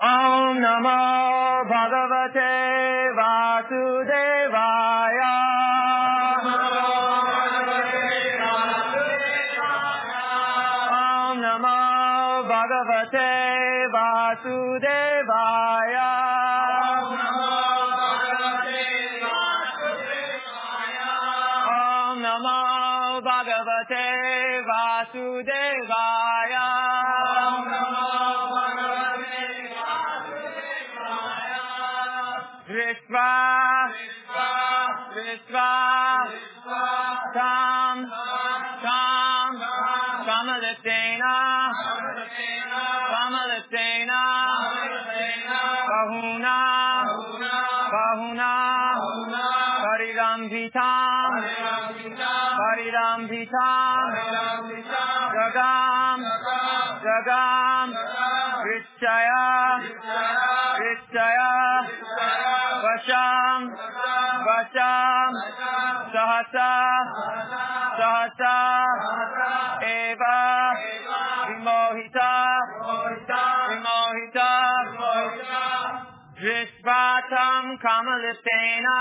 Om Namo Bhagavate Vasudevaya. Om Namo Bhagavate Vasudevaya. Om Namo Bhagavate Vasudevaya. Vishva Tam Kamalatena Bahuna Paridambitam Jagam Vichaya Vasham Sahasa Eva Vimohita Vishvatam Kamalipena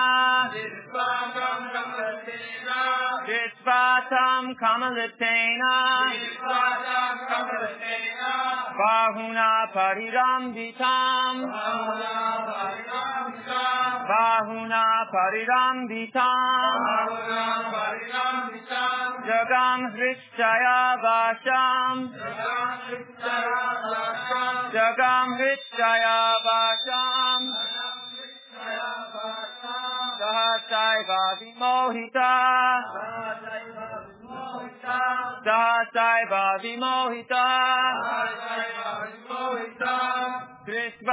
Bahuna Paridambitam Jagam Hrichaya Vasham Sahasaiva Vimohita Krishna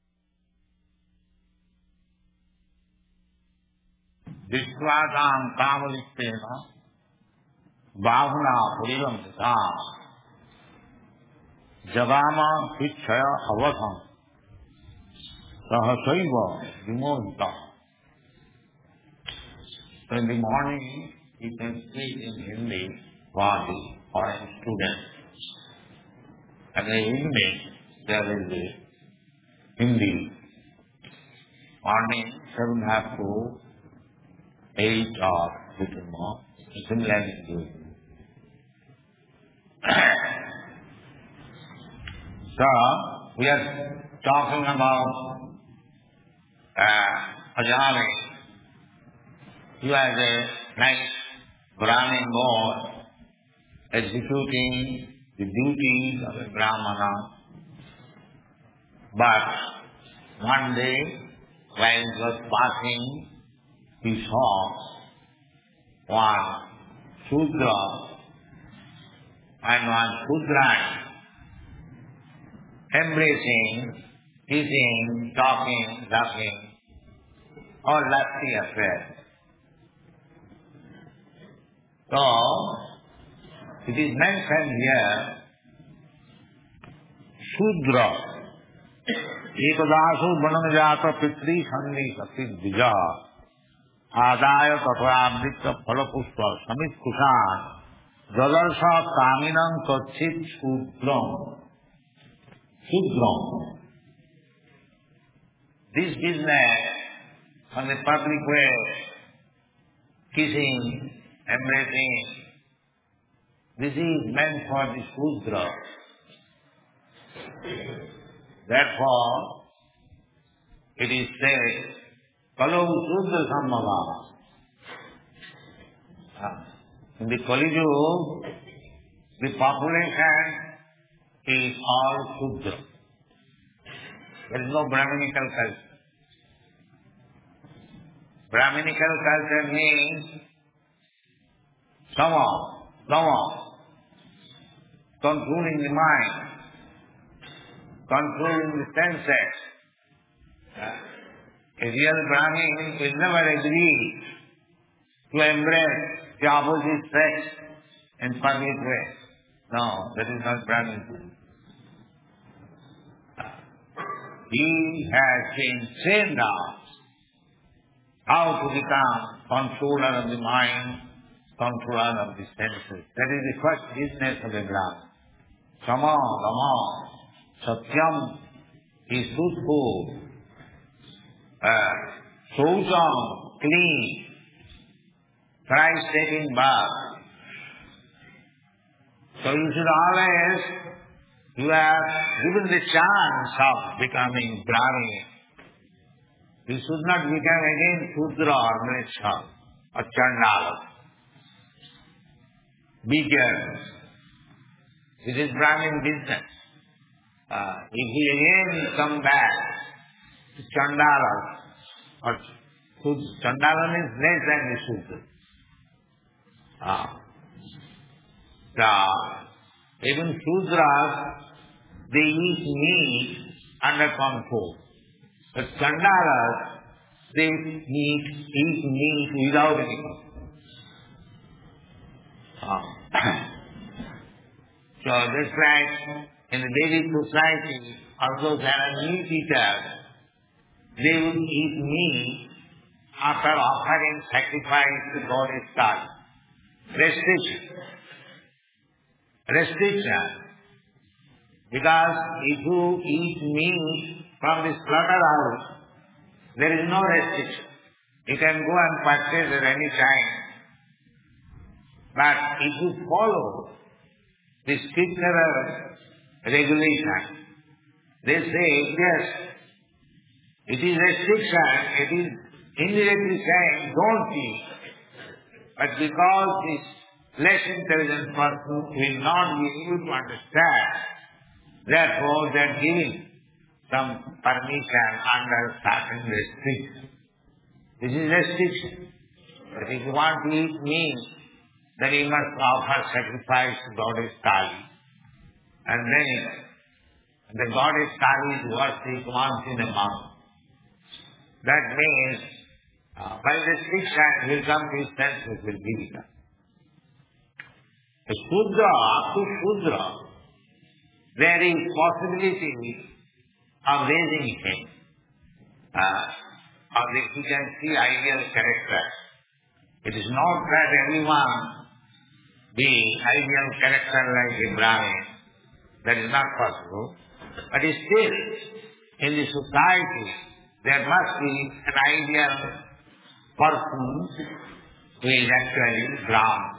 Vishvatam Kamalipena Bahuna Paridambitam Jagama Hrichaya Avatham Sahasaiva Vimohita. So in the morning, you can speak in Hindi for the foreign students. And in the evening, there is the Hindi. Morning, 7:30 to 8 or little more. Similarly, so, we are talking about Ajali. He was a nice Brahmin boy executing the duties of a Brahmana. But one day, while he was passing, he saw one Shudra and one Shudrani embracing, kissing, talking, laughing, all lusty affairs. So, it is mentioned here, Shudra, ekadasu banamjata pitri sandhi sati dvija, adaya tatvabdikta phalapushpa samit kushan, jadarsa kaminam kachit Shudram. This business on the public way, kissing, embracing, this is meant for the Shudra. Therefore, it is said, Kalau Shudra Sammava. In the Kali Yuga, the population is all Shudra. There is no Brahminical culture. Brahminical culture means somehow, controlling the mind, controlling the senses. A real Brahmin will never agree to embrace the opposite sex in public way. No, that is not Brahmin. He has been trained out how to become controller of the mind, controller of the senses. That is the first business of a Brahmin. Sama, Dama, Satyam, is truthful, wholesome, clean, thrice taking bath. So you should always, you are given the chance of becoming Brahmin. You should not become again Shudra or Mlecha or Chandala. Be careful. It is Brahmin business. If he again come back to Chandala, or Chandala means less than the Shudra. Even Shudras, they eat meat under control. But Chandalas, they eat meat without any control. So just like in the Vedic society, although there are meat eaters, they will eat meat after offering sacrifice to goddess Kali. Restriction. Because if you eat meat from the slaughterhouse, there is no restriction. You can go and purchase at any time. But if you follow the scriptural regulation, they say, yes, it is restriction, it is indirectly saying, don't eat. But because this less intelligent person will not be able to understand, therefore they are giving some permission under certain restrictions. This is restriction. But if you want to eat meat, then you must offer sacrifice to goddess Kali. And then the goddess Kali is worshipped once in a month. That means by restriction will come to his senses, will be done. A Shudra, up to Shudra, there is possibility of raising him. Or he can see ideal character. It is not that everyone be ideal character like a Brahmin. That is not possible. But still, in the society, there must be an ideal person who is actually Brahmin.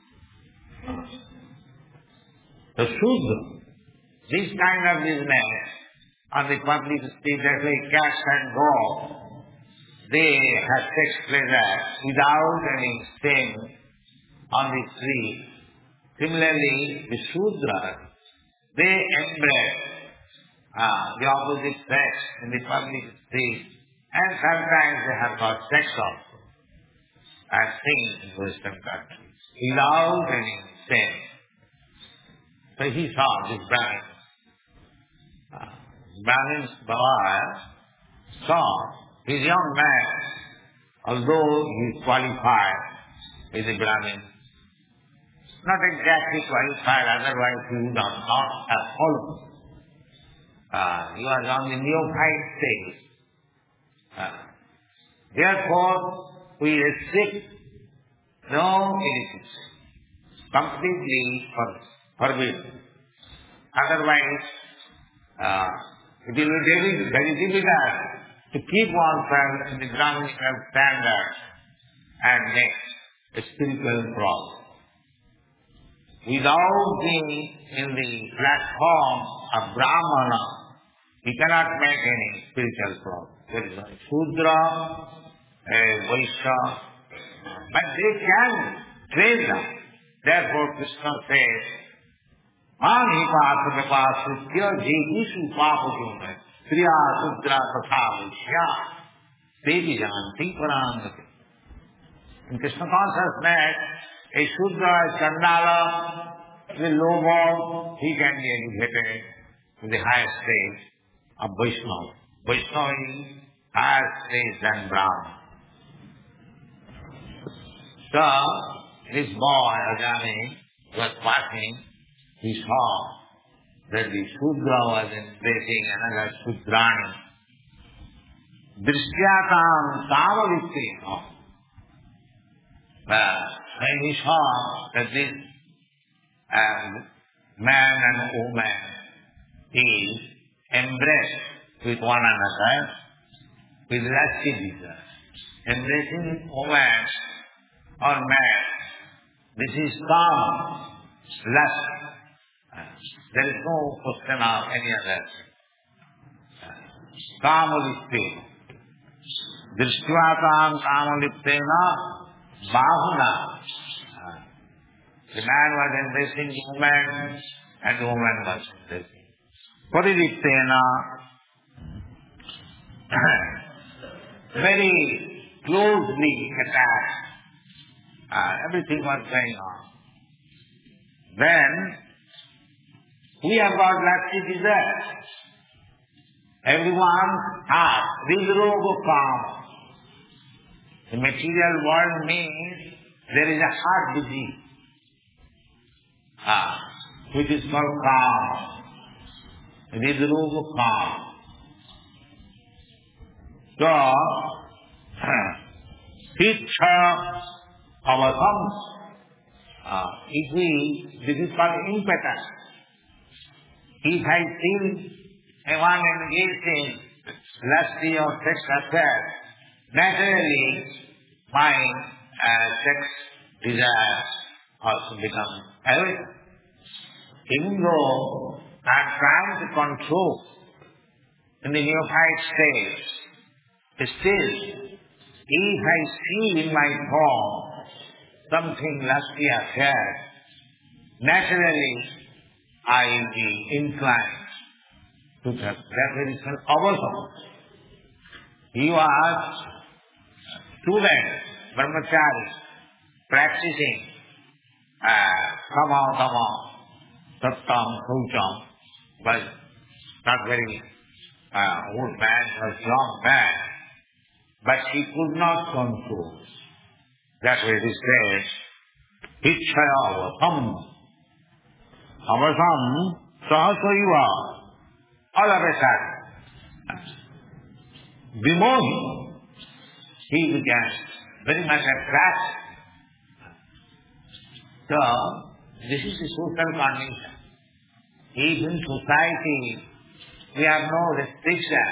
The Shudra, this kind of business on the public street, just like cats and dogs, they have sex pleasure without any stain on the street. Similarly, the Shudras, they embrace the opposite sex in the public street, and sometimes they have got sex also, as seen in Western countries, without any stain. So he saw this Brahmin. Brahmin's boy saw his young man, although he is qualified as a Brahmin, not exactly qualified, otherwise he would not have followed. He was on the neophyte stage. Therefore, we restrict no edifice, completely forbidden. Otherwise, it will be very difficult to keep oneself in the Brahminical standard and make a spiritual progress. Without being in the platform of Brahmana, we cannot make any spiritual progress. There is a Shudra, a Vaishya, but they can train them. Therefore Krishna says, Mani Patra Pasutya Jeevishu Papajuna Kriya Shudra Tatha Vaishya Devi Janti Parangati. In Krishna consciousness, a Shudra, a Chandala, the low born, he can be elevated to the highest stage of Vaishnava. Vaishnava is higher stage than Brahma. So, this boy, Ajani, was passing, he saw that the Shudra was embracing another Shudrani. Drishyatam Samavitti. When he saw that this man and woman is embraced with one another with lasting desire. Embracing woman or man, this is calm, lust. There is no question of any other. Kamalipte. Drishtvātāṁ kamaliptena bahuna. The man was embracing the woman and the woman was embracing. Pariliptena. Very closely attached. Everything was going on. Then, we have got lasting desire. Everyone has Hridroga Kama. The material world means there is a heart disease, which is called Kama. Hridroga Kama. So, Ichha Avasam. This is called impetus. If I feel I want to engage in lusty or sex affair, naturally my sex desire also becomes evident. Even though I am trying to control in the neophyte stage, still, if I see in my form something lusty affair, naturally I will be inclined to that. That is called avasam. He was student, brahmachari, practicing kama, sattam, saucham, but not very old man, was young man, but he could not control. That way he says, Ichchaya avasam. Avasam sahasaiva. All of a sudden, Vimohi, he began very much attracted. So, this is the social condition. If in society we have no restriction,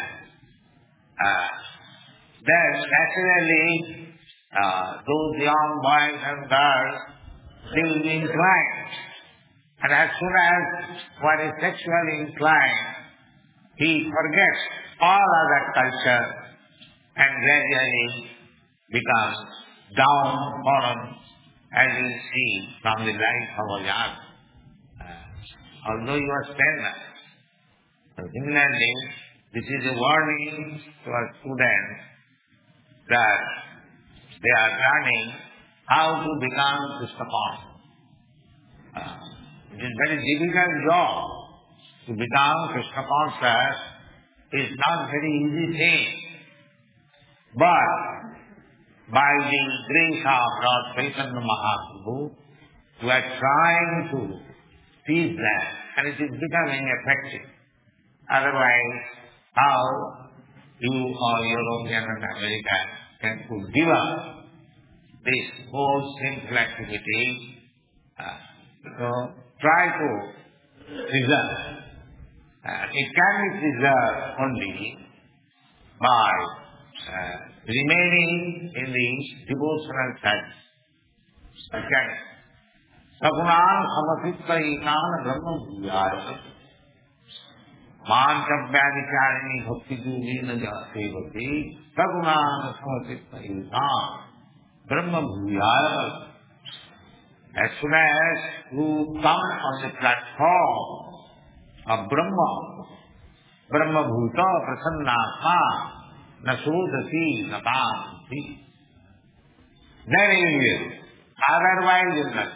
then naturally those young boys and girls, they will be inclined. And as soon as one is sexually inclined, he forgets all other culture and gradually becomes downtrodden, as we see from the life of a young. Although he was tender. So similarly, this is a warning to our students that they are learning how to become Krishna-conscious. It is a very difficult job. To become Krishna-conscious is not a very easy thing. But by the grace of Lord Chaitanya Mahaprabhu, we are trying to teach that, and it is becoming effective. Otherwise, how you or European and American can give up this whole simple activity? So try to preserve. It can be preserved only by remaining in the devotional service. Okay. Sagunan samasittainan brahma bhuyaya manchavyadicharini bhakti jugena sevati sagunan samasittainan brahma bhuyaya. As soon as you come on the platform of Brahma, Brahma Bhuta Prasannatma Nasodasi Natanti, then you will. Otherwise you will not.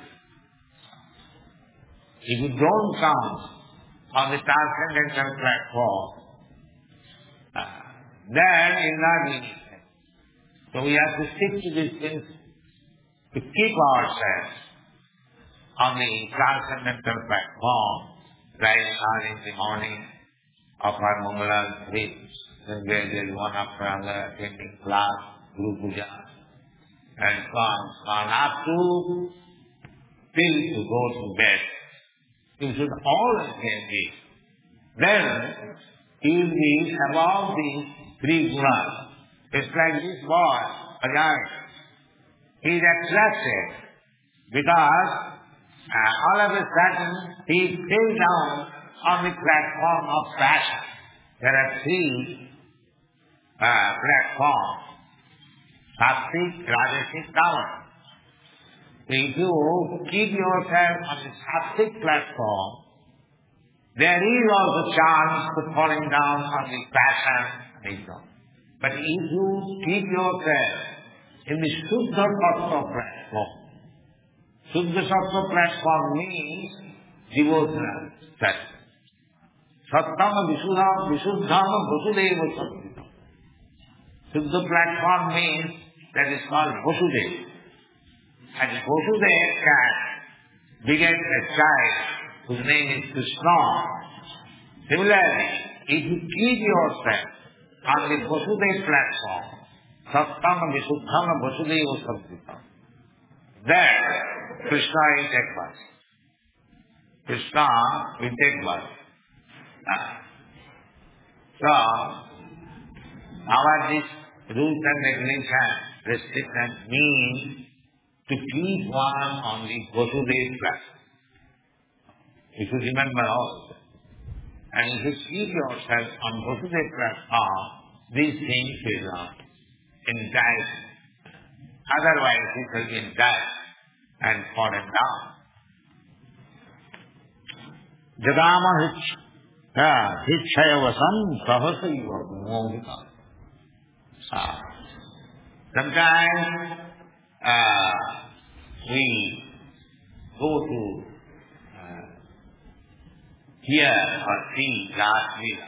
If you don't come on the transcendental platform, then you will not be anything. So we have to stick to these things to keep ourselves on the transcendental platform, right on in the morning of our Mangala Sri, then there is one after another attending class, Guru Puja, and so on up to till you go to bed. You should always be engaged. Then he will be above the three gunas. It's like this boy, a giant. He is attracted because all of a sudden he fell down on the platform of passion. There are three platforms: Sattvic, Rajasic, Tamas. If you keep yourself on the Sattvic platform, there is also chance of falling down on the passion. But if you keep yourself in the Shuddha Sattva platform, Shuddha Sattva platform means devotional study. Sattama Visuddhama Vasudeva Sattva. Shuddha platform means that is called Vasudeva. And Vasudeva can beget a child whose name is Krishna. Similarly, if you keep yourself on the Vasudeva platform, Sattama Visuddhama Vasudeva Sattva, then Krishna will take birth. Krishna will take birth. So, our this rules and regulations, restrictions mean to keep one on the Vasudeva platform. You should remember also. And if you keep yourself on Vasudeva platform, these things will indict. Otherwise, it will be indict and fallen down. Jagama Hichayavasam Sahasaiva Mohita. Sometimes we go to hear or see Rasa Leela.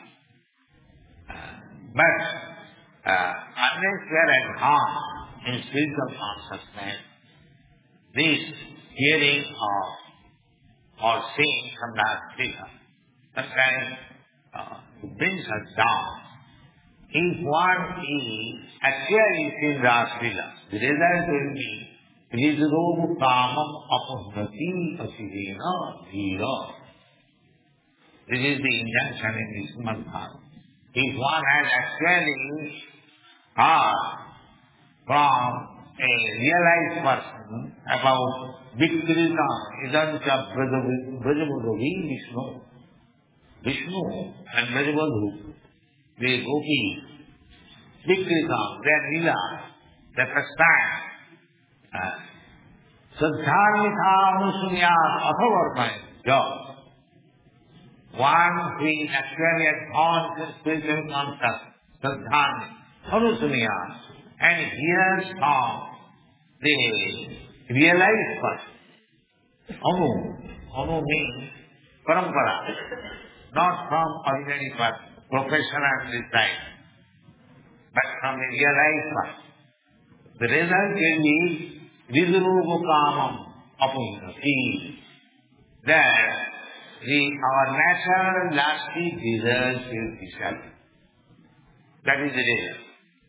But unless we are at home in spiritual consciousness, this hearing or seeing from Rasa Leela sometimes it brings us down. If one is actually seeing Rasa Leela, the result will be Rizrogu Kamam Apahnati Asirena Dhira. This is the injunction in this Srimad. If one has actually heard from a realized person about Vikrita Idancha Brajabodhi Vishnu and Brajabodhu, the Gopi, Vikrita, their Leela, their pastime, Sadharmitha Anusunyat Athavarmai, job. One who is actually at home in spiritual concept, Sadhana, Anusunyat, and hears from the realized person. Anu means parampara, not from ordinary person, professional design, but from the realized person. The result will be Vidruva Kamam Apunnati. That our natural lasting desires will disappear. That is the result.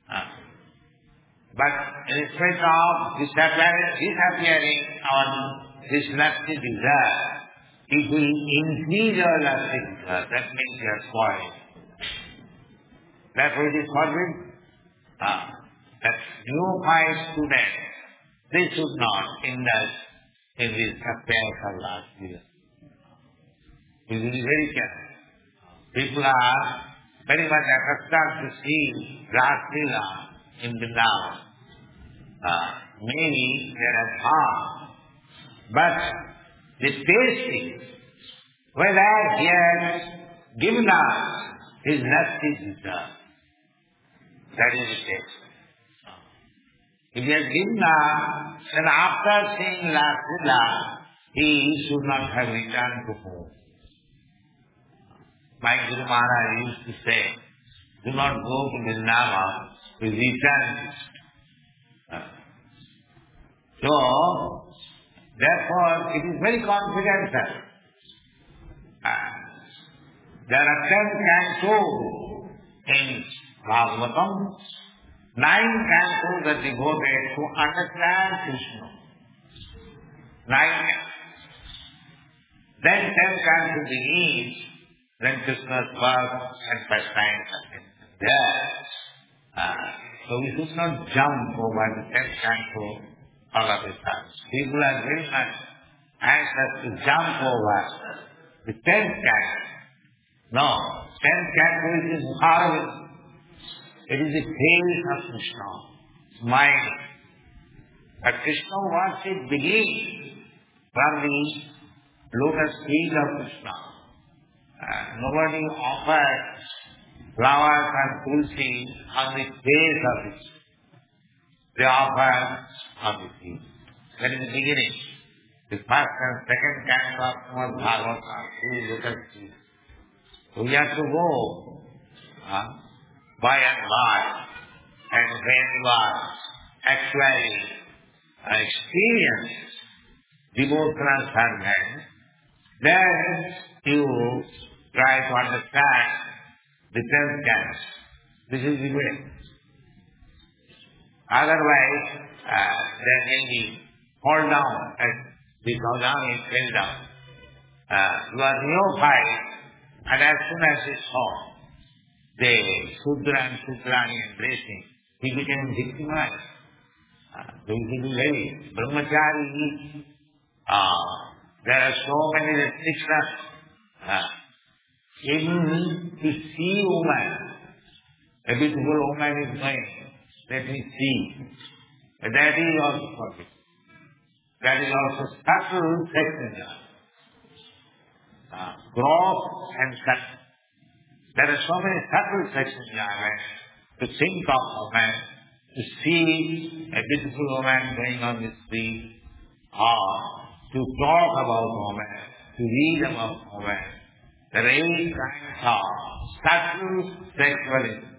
But in spite of disappearing this lasting desire, it will increase our lasting desire. That means we are spoiled. Therefore it is forbidden that neophyte students, they should not indulge in this affairs of last year. We will be very careful. People are very much accustomed to see Rasa Leela in Vrindavan. Maybe there are harm, but the tasting, whether he has given us his lusty desire, that is the taste. If he has given us, then after seeing Rasa Leela, he should not have returned to home. My Guru Maharaj used to say, do not go to Vrindavan with return. So, therefore, it is very confidential. There are 10 cantos in Bhagavatam, 9 cantos are devoted to understand Krishna. 9 cantos. Then 10 cantos begins then Krishna's birth and pastimes there. So we should not jump over the 10th canto all of a sudden. People are very much anxious to jump over the 10th canto. No, 10th canto is horrible. It is the face of Krishna, smile. But Krishna wants it begin from the lotus feet of Krishna. Nobody offers flowers and tulsi on the face of it. They offer on the feet. That is the beginning. The first and second canto of Srimad Bhagavatam, two lotus feet. So we have to go by and by, and when you are actually experienced devotional servant, then you try to understand the 10th canto. This is the way. Otherwise, there may be fall down, and the Gaudami fell down. You are neophyte, and as soon as he saw the Sudra and Sutrani embracing, he became victimized. So he will be very brahmachari. There are so many restrictions. Even to see woman, a beautiful woman is going, let me see. That is also forbidden. That is also subtle sex. Gross and subtle. There are so many subtle sex enjoyment to think of woman, to see a beautiful woman going on the street, or to talk about woman, to read about woman. There are 8 kinds of subtle sexuality.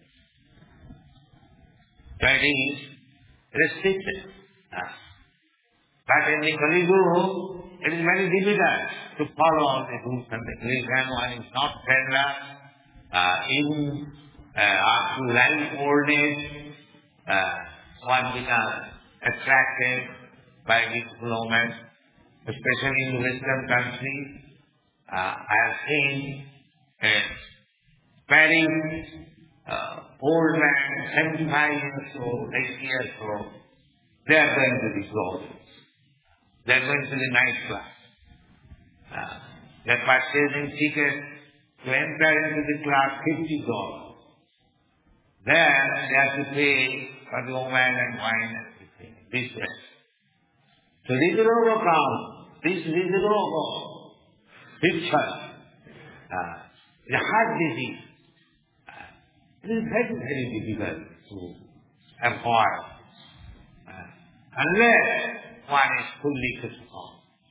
That is restricted. But in the Kali Yuga, it is very difficult to follow all the rules and regulations. One is not tender. Even after ripe old age, one becomes attracted by beautiful women, especially in the Western countries. I have seen a very old man, 75 years old, 80 years old, they are going to the clothes. They are going to the nightclub. They are purchasing tickets to enter into the club, $50. Then they have to pay for the woman and wine and everything. This way. So Ridroga comes. This Ridroga picture is a heart disease. It is very, very difficult to avoid unless one is fully Krishna.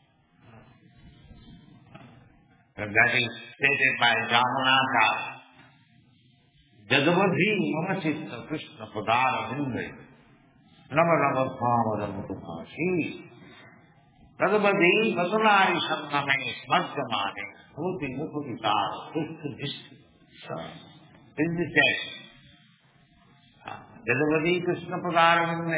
And that is stated by Jamunaka. Jadavadhi mamachitta Krishna padara vindre nama nama bhavada mutupasi Jadavadhi vatanari samname smargamane bhuti mukutitara krishna dishti. This is the text. Jadavadhi Krishna padara vindre.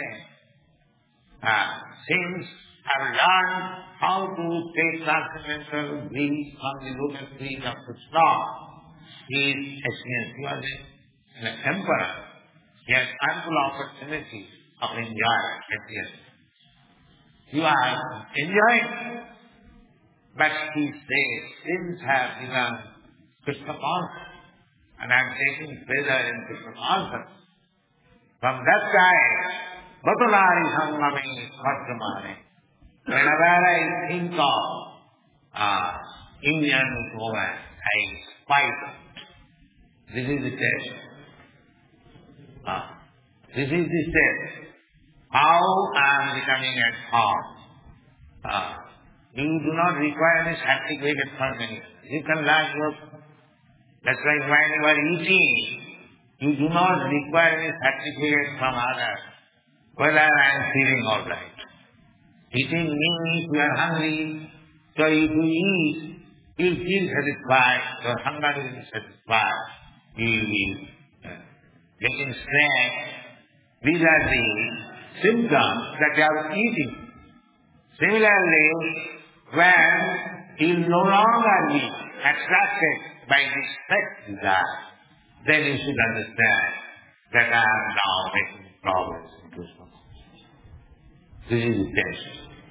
Since I have learned how to take transcendental bliss from the lotus feet of Krishna, he is experienced. He was an emperor. He has ample opportunity of enjoying. You are enjoying, but he says, since I have become Krishna conscious, and I am taking pleasure in Krishna consciousness, from that time, Bhatulari Sangame Smargamane. Whenever I think of Indian woman, I spite. This is the test. This is the test. How I am becoming at home. You do not require any certificate from anyone. You can learn yourself. That's why when you are eating, you do not require any certificate from others whether I am feeling all right. Eating means you are hungry, so if you eat, you will feel satisfied, your hunger will be satisfied, you will be getting strength. These are the symptoms that you are eating. Similarly, when you will no longer be attracted by this sex desire, then you should understand that I am now making progress in Krishna consciousness. This is the test.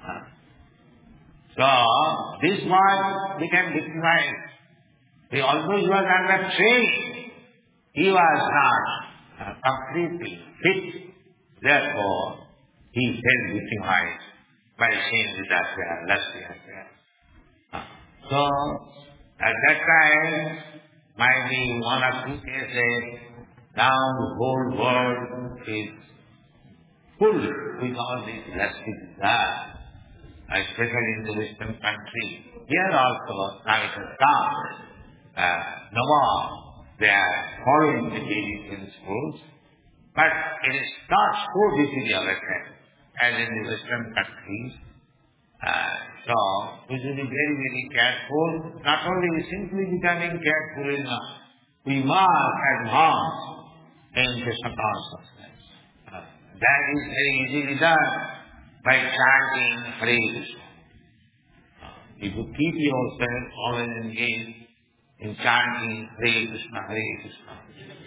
So, this boy became victimized. Although he was under training, he was not completely fit. Therefore, he felt victimized by saying that lusty affair. So, at that time, might be one or two cases, now the whole world is full with all these lusty desires, especially in the Western country. Here also, now it has come. No more they are following the basic principles, but it is not so difficult as in the Western countries. So, we should be very, very careful. Not only simply becoming careful enough, we must advance in Krishna consciousness. That is very easily done by chanting Hare Krishna. If you keep yourself always engaged in chanting Hare Krishna, Hare Krishna,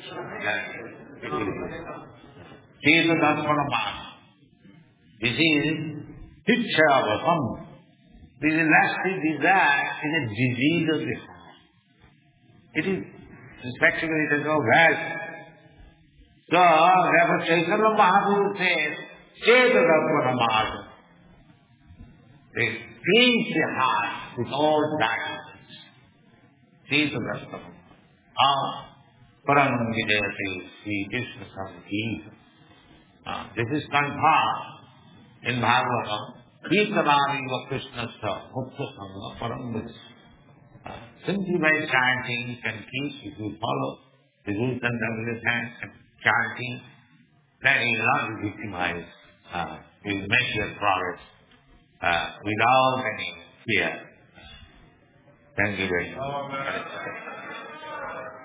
Cheta Darpana Mana. This is Hitchavakam. This is lusty desire is a disease of the heart. It is, practically it has no value. So, therefore Chaitanya Mahaprabhu says, Cheta Darpana Mana. They cleanse the heart with all darkness. Cheta Darpana Mana. Param Vidayate Sri Krishna Samgita. This is confirmed in Bhagavatam. Kirtanani va Krishnastha Mukta Sangha Param Vidayate. Simply by chanting, you can keep, if you follow the rules and regulations and chanting, then you will not be victimized. You will make your progress without any fear. Thank you very much.